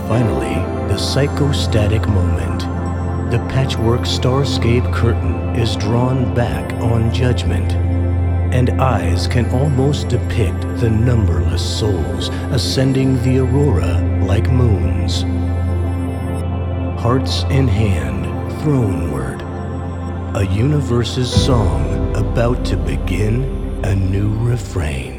Finally, the psychostatic moment. The patchwork starscape curtain is drawn back on judgment, and eyes can almost depict the numberless souls ascending the aurora like moons. Hearts in hand, throneward, a universe's song about to begin a new refrain.